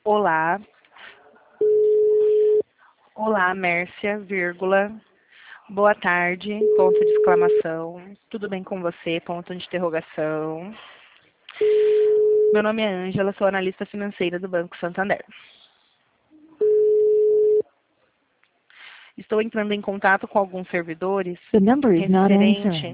Olá. Olá, Mércia, vírgula. Boa tarde, ponto de exclamação. Tudo bem com você? Ponto de interrogação. Meu nome é Ângela, sou analista financeira do Banco Santander. Estou entrando em contato com alguns servidores The number is not referente answering.